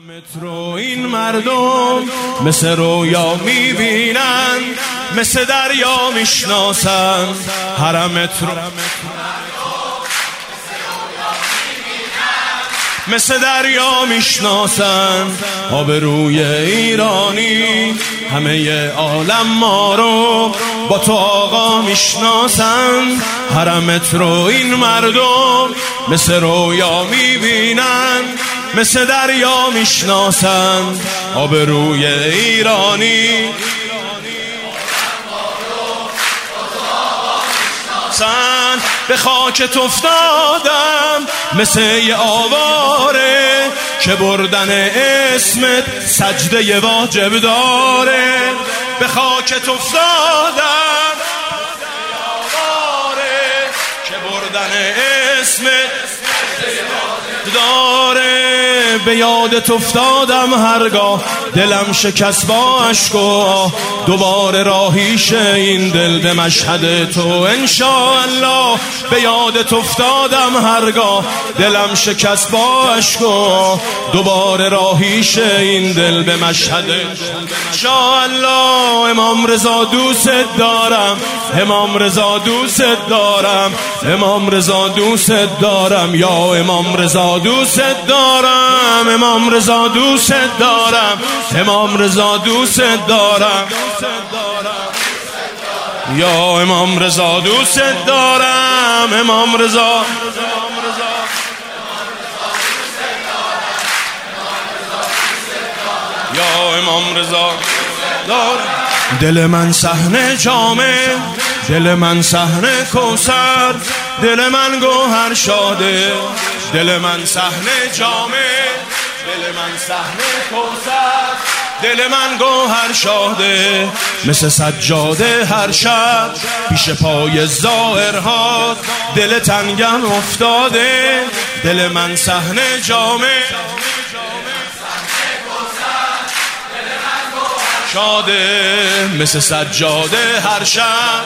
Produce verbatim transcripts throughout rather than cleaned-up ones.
حرمت رو این مردم مثل رویا میبینن، مثل دریا میشناسن. حرمت رو مثل دریا میشناسن. آبروی ایرانی همه عالم ما رو با تو آقا میشناسن. حرمت رو این مردم مثل رویا میبینن، مثل دریا میشناسن. آبروی ایرانی به خاکت افتادم مثل یه آواره که بردن اسمت سجده واجب داره. به خاکت افتادم آواره که بردن اسمت سجده واجب داره. به یادت افتادم هرگاه دلم شکست با اشکا، دوباره راهیش این دل به مشهد تو انشاءالله. به یادت افتادم هرگاه دلم شکست با اشکا، دوباره راهیش این دل به مشهد انشاءالله. امام رضا دوست دارم، امام رضا دوست دارم، امام رضا دوست دارم، یا امام رضا دوست دارم، امام رضا دوست دارم، امام رضا دوست دارم، یا امام رضا دوست دارم، امام رضا یا امام رضا دارم. دل من صحنه جامه، دل من صحنه کوثر، دل من گوهر شاده. دل من صحنه جامه، دل من صحنه کوثر، دل من گوهر شاده. مثل سجاده هر شب پیش پای زائرها دل تنگم افتاده. دل من صحنه جامه شاده، مثل سجاده هر شب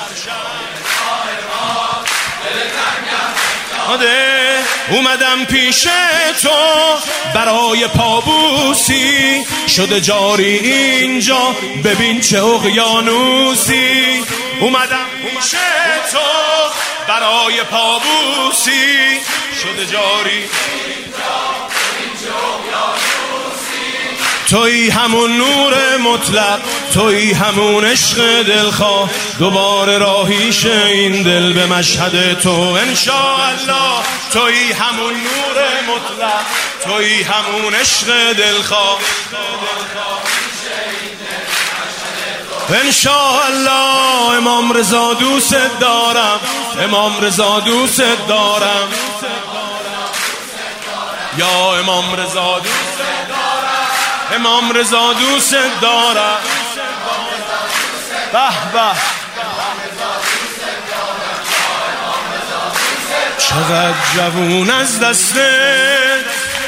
اومدم پیش تو برای پابوسی، شده جاری اینجا ببین چه اقیانوسی. اومدم پیش تو برای پابوسی، شده جاری اینجا ببین چه اقیانوسی. تویی همون نور مطلق، تویی همون عشق دلخواه، دوباره راهیش این دل به مشهد تو انشاءالله. تویی همون نور مطلق، تویی همون عشق دلخواه، انشاءالله. امام رضا دوست دارم، امام رضا دوست دارم، یا امام رضا دوست دارم، امام رضا دوست دارم. به به چقدر جوون از دستت،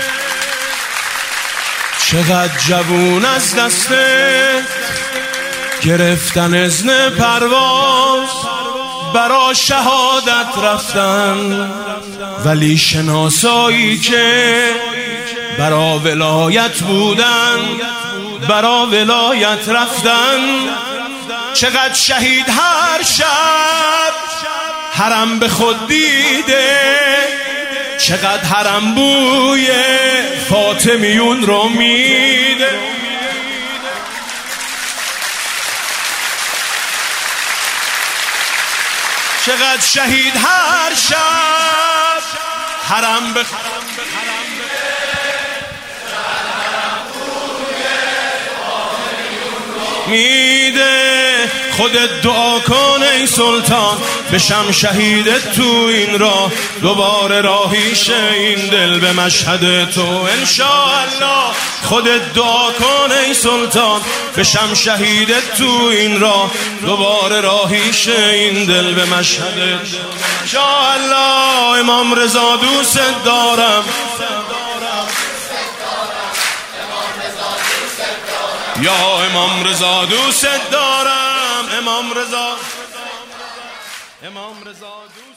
چقدر جوون از دستت گرفتن اذن پرواز، برا شهادت رفتن، ولی شناسایی که برا ولایت بودن، برا ولایت رفتن. چقدر شهید هر شب حرم به خود دیده، چقدر حرم بوی فاطمیون رو میده. چقدر شهید هر شب حرم به میده. خودت دعا کن ای سلطان بشم شهیدت تو این راه، دوباره راهیش این دل به مشهد تو انشاءالله. خودت دعا کن ای سلطان بشم شهیدت تو این راه، دوباره راهیش این دل به مشهد انشاءالله. امام رضا دوست دارم، یا امام رضا دوست دارم، امام رضا، امام رضا دوست